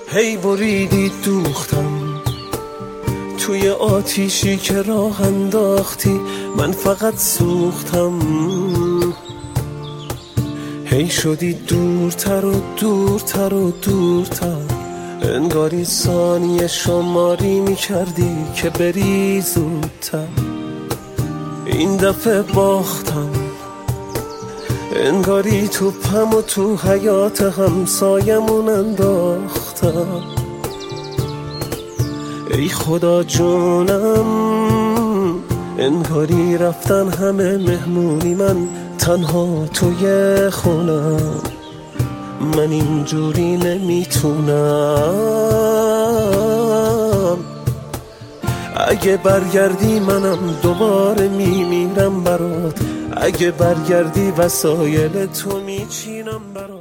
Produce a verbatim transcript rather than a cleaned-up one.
هی بریدی دوختم توی آتیشی که راه انداختی، من فقط سوختم. هی شدی دورتر و دورتر و دورتر، انگاری ثانیه شماری میکردی که بری زودتر. این دفعه باختم، انگاری توپم و تو حیات همسایمون انداختم. ای خدا جونم، انگاری رفتن همه مهمونی، من تنها توی خونم. من اینجوری نمیتونم، اگه برگردی منم دوباره میمیرم برات، اگه برگردی وسایل تو میچینم برات.